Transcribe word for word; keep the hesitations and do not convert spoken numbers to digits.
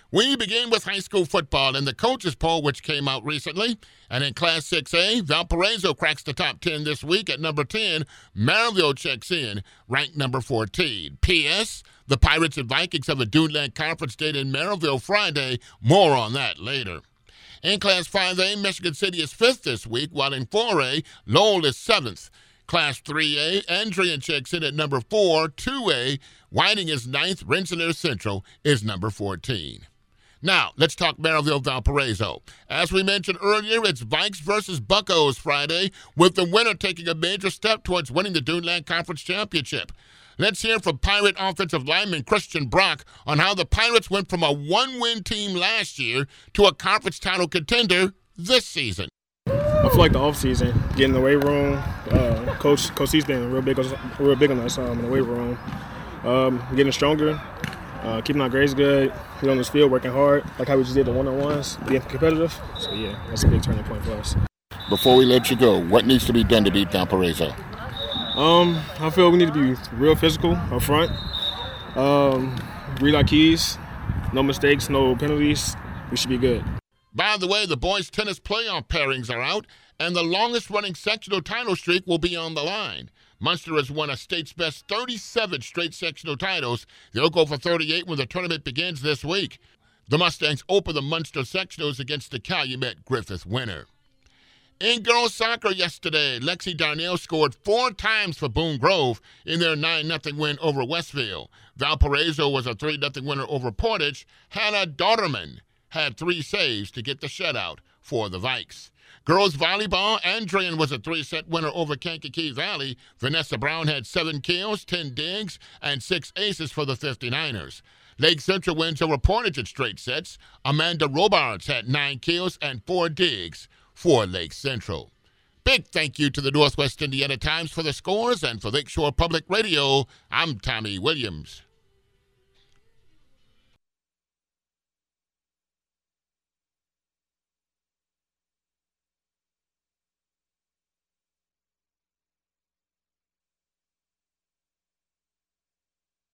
We begin with high school football in the coaches poll, which came out recently. And in Class six A, Valparaiso cracks the top ten this week at number ten. Maryville checks in, ranked number fourteen. P S. The Pirates and Vikings have a Duneland Conference date in Maryville Friday. More on that later. In Class five A, Michigan City is fifth this week, while in four A, Lowell is seventh. Class three A, Andrian checks in at number four. two A, Whiting is ninth. Rensselaer Central is number fourteen. Now, let's talk Maryville Valparaiso. As we mentioned earlier, it's Vikes versus Buccos Friday, with the winner taking a major step towards winning the Duneland Conference Championship. Let's hear from Pirate offensive lineman Christian Brock on how the Pirates went from a one-win team last year to a conference title contender this season. I feel like the offseason, getting in the weight room, uh, Coach Coach C's been real big, real big on us um, in the weight room. Um, getting stronger, uh, keeping our grades good, getting on this field, working hard, like how we just did the one-on-ones, being competitive. So, yeah, that's a big turning point for us. Before we let you go, what needs to be done to beat Valparaiso? Um, I feel we need to be real physical up front, um, read our keys, no mistakes, no penalties. We should be good. By the way, the boys' tennis playoff pairings are out, and the longest-running sectional title streak will be on the line. Munster has won a state's best thirty-seven straight sectional titles. They'll go for thirty-eight when the tournament begins this week. The Mustangs open the Munster sectionals against the Calumet Griffith winner. In girls soccer yesterday, Lexi Darnell scored four times for Boone Grove in their nine nothing win over Westville. Valparaiso was a three nothing winner over Portage. Hannah Dauterman had three saves to get the shutout for the Vikes. Girls volleyball, Andrian was a three-set winner over Kankakee Valley. Vanessa Brown had seven kills, ten digs, and six aces for the fifty-niners. Lake Central wins over Portage in straight sets. Amanda Robards had nine kills and four digs for Lake Central. Big thank you to the Northwest Indiana Times for the scores, and for Lakeshore Public Radio, I'm Tommy Williams.